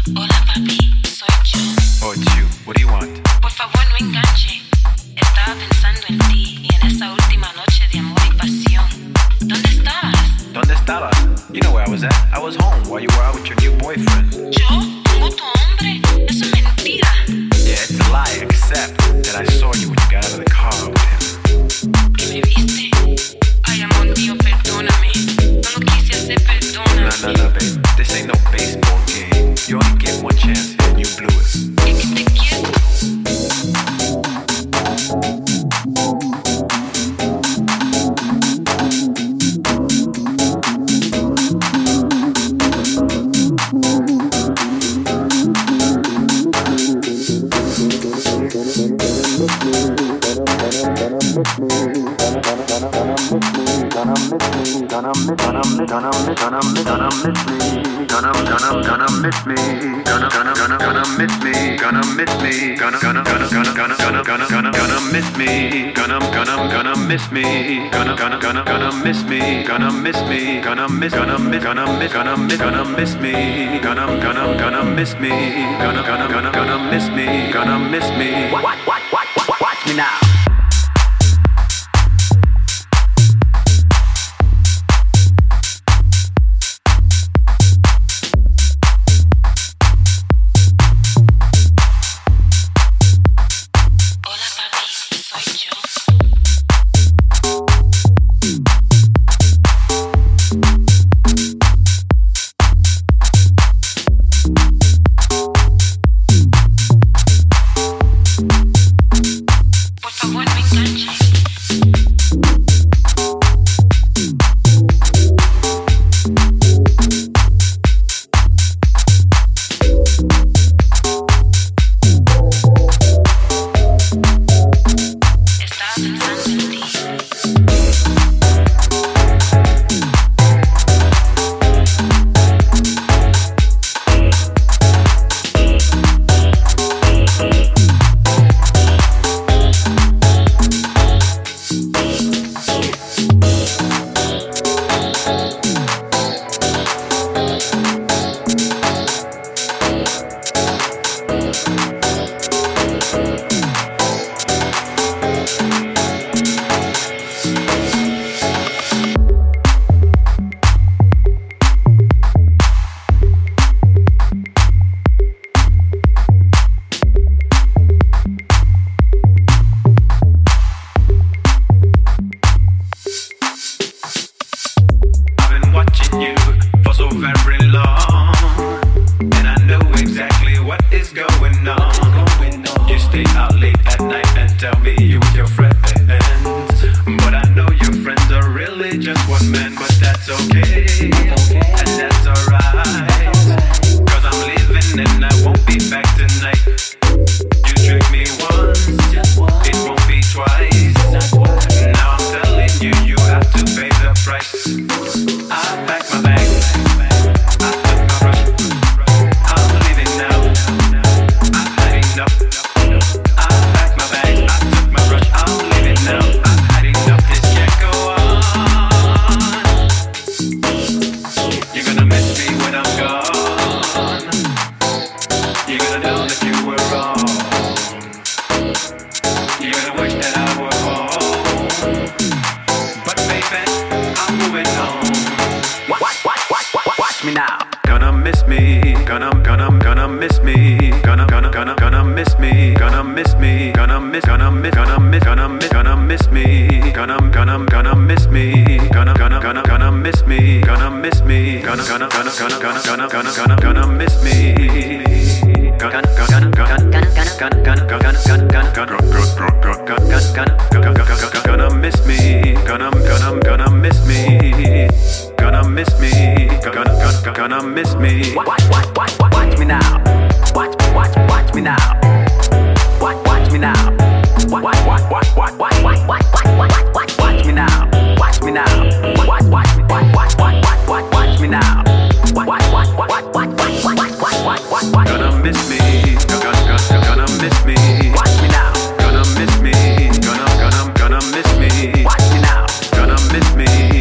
Hola papi, soy yo. Oh, it's you. What do you want? Por favor no enganche. Estaba pensando en ti y en esa última noche de amor y pasión. ¿Dónde estabas? ¿Dónde estaba? You know where I was at. I was home while you were out with your new boyfriend. ¿Yo? ¿Con otro hombre? Eso es mentira. Yeah, it's a lie, except that I saw you when you got out of the car with him. ¿Que me viste? Ay, amor mío, perdóname. No lo quise hacer, perdóname. No, babe. This ain't no baseball game. You only get one chance here and you blew it. Es que te quiero. Watch me now.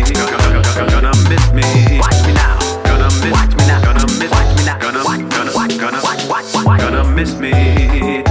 Watch me now. Gonna miss me